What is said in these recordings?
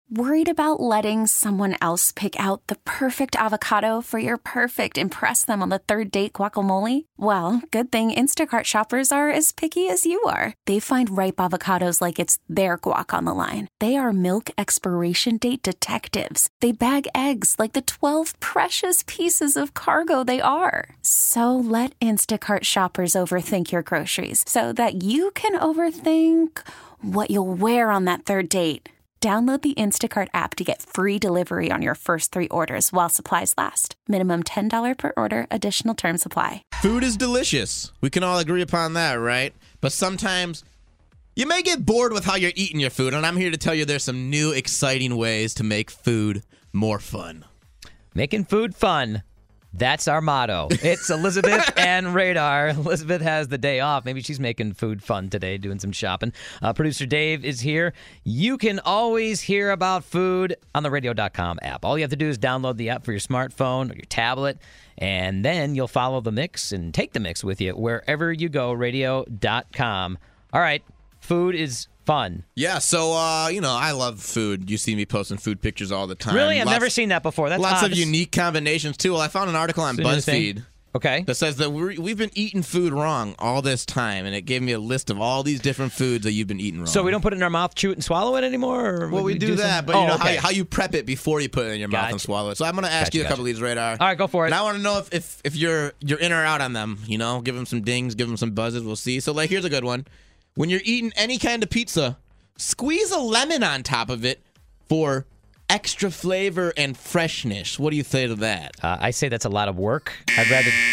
Worried about letting someone else pick out the perfect avocado for your perfect impress them on the third date guacamole? Well, good thing Instacart shoppers are as picky as you are. They find ripe avocados like it's their guac on the line. They are milk expiration date detectives. They bag eggs like the 12 precious pieces of cargo they are. So let Instacart shoppers overthink your groceries so that you can overthink what you'll wear on that third date. Download the Instacart app to get free delivery on your first 3 orders while supplies last. Minimum $10 per order. Additional terms apply. Food is delicious. We can all agree upon that, right? But sometimes you may get bored with how you're eating your food, and I'm here to tell you there's some new exciting ways to make food more fun. Making food fun. That's our motto. It's Elizabeth and Radar. Elizabeth has the day off. Maybe she's making food fun today, doing some shopping. Producer Dave is here. You can always hear about food on the radio.com app. All you have to do is download the app for your smartphone or your tablet, and then you'll follow the mix and take the mix with you wherever you go, radio.com. All right, food is fun. Yeah, so, I love food. You see me posting food pictures all the time. Really? I've never seen that before. That's lots odd. of unique combinations, too. Well, I found an article on BuzzFeed Okay. that says that we've been eating food wrong all this time, and it gave me a list of all these different foods that you've been eating wrong. So we don't put it in our mouth, chew it, and swallow it anymore? Or well, we do that, but how you prep it before you put it in your mouth and swallow it. So I'm going to ask you a couple of these, Radar. All right, go for it. And I want to know if you're in or out on them. Give them some dings, give them some buzzes. We'll see. So, here's a good one. When you're eating any kind of pizza, squeeze a lemon on top of it for extra flavor and freshness. What do you say to that? I say that's a lot of work. I'd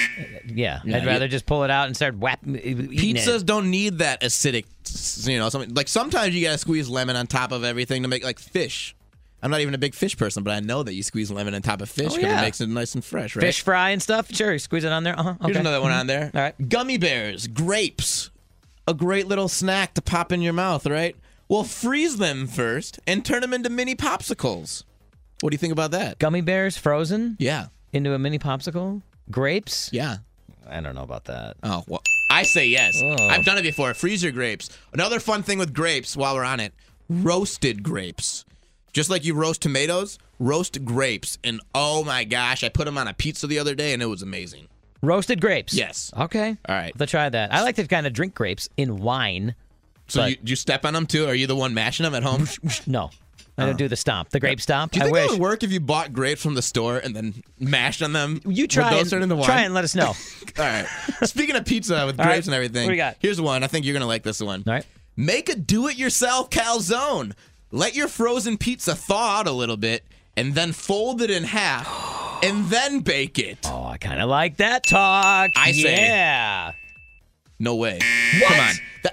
rather just pull it out and start eating Pizzas it. don't need that acidic, something. Like sometimes you gotta squeeze lemon on top of everything to make like fish. I'm not even a big fish person, but I know that you squeeze lemon on top of fish because it makes it nice and fresh, right? Fish fry and stuff? Sure, you squeeze it on there. Okay. Here's another one on there. All right. Gummy bears, grapes. A great little snack to pop in your mouth, right? Well, freeze them first and turn them into mini popsicles. What do you think about that? Gummy bears frozen? Yeah. Into a mini popsicle? Grapes? Yeah. I don't know about that. Oh, well, I say yes. Oh. I've done it before. Freeze your grapes. Another fun thing with grapes, while we're on it, roasted grapes. Just like you roast tomatoes, roast grapes. And oh my gosh, I put them on a pizza the other day and it was amazing. Roasted grapes? Yes. Okay. All right. Let's try that. I like to kind of drink grapes in wine. So do you step on them too? Are you the one mashing them at home? No. I don't do the stomp. The grape stomp. Do you think it would work if you bought grapes from the store and then mashed on them? You try Would those turn into wine? Try and let us know. All right. Speaking of pizza with grapes and everything, what do we got? Here's one. I think you're going to like this one. All right. Make a do-it-yourself calzone. Let your frozen pizza thaw out a little bit and then fold it in half and then bake it. Oh, I kind of like that talk. I say. Yeah. No way. What? Come on.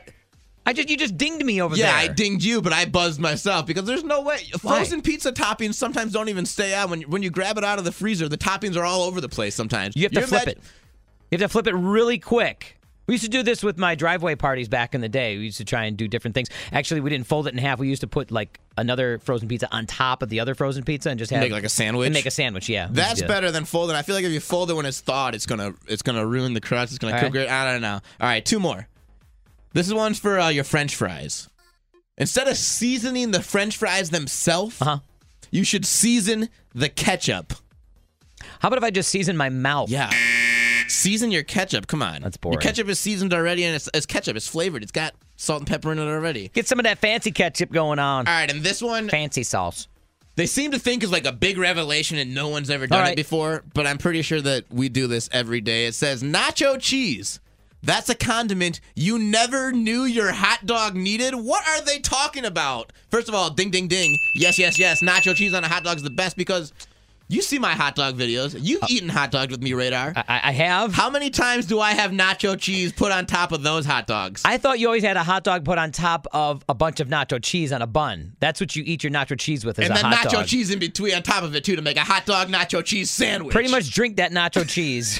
You just dinged me over there. Yeah, I dinged you, but I buzzed myself because there's no way. Frozen pizza toppings sometimes don't even stay out. When you grab it out of the freezer, the toppings are all over the place sometimes. You have to flip it. You have to flip it really quick. We used to do this with my driveway parties back in the day. We used to try and do different things. Actually, we didn't fold it in half. We used to put like another frozen pizza on top of the other frozen pizza and just have make like a sandwich. And make a sandwich, yeah. That's better than folding. I feel like if you fold it when it's thawed, it's gonna ruin the crust. It's gonna cook it. I don't know. All right, 2 more. This is one for your French fries. Instead of seasoning the French fries themselves, you should season the ketchup. How about if I just season my mouth? Yeah. Season your ketchup. Come on. That's boring. Your ketchup is seasoned already, and it's ketchup. It's flavored. It's got salt and pepper in it already. Get some of that fancy ketchup going on. All right, and this one... Fancy sauce. They seem to think is like a big revelation and no one's ever done it before, but I'm pretty sure that we do this every day. It says nacho cheese. That's a condiment you never knew your hot dog needed? What are they talking about? First of all, ding, ding, ding. Yes, yes, yes. Nacho cheese on a hot dog is the best because you see my hot dog videos. You've eaten hot dogs with me, Radar. I have. How many times do I have nacho cheese put on top of those hot dogs? I thought you always had a hot dog put on top of a bunch of nacho cheese on a bun. That's what you eat your nacho cheese with, is a hot dog. And then nacho cheese in between on top of it, too, to make a hot dog nacho cheese sandwich. Pretty much drink that nacho cheese.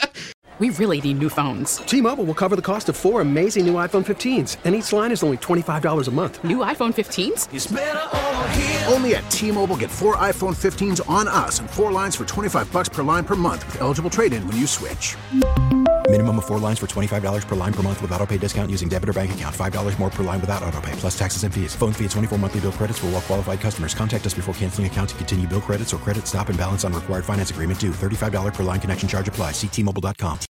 We really need new phones. T-Mobile will cover the cost of 4 amazing new iPhone 15s, and each line is only $25 a month. New iPhone 15s? It's better over here. Only at T-Mobile, get 4 iPhone 15s on us and 4 lines for $25 per line per month with eligible trade-in when you switch. Minimum of 4 lines for $25 per line per month with autopay discount using debit or bank account. $5 more per line without autopay, plus taxes and fees. Phone fee at 24 monthly bill credits for well qualified customers. Contact us before canceling account to continue bill credits or credit stop and balance on required finance agreement due. $35 per line connection charge applies. See T-Mobile.com.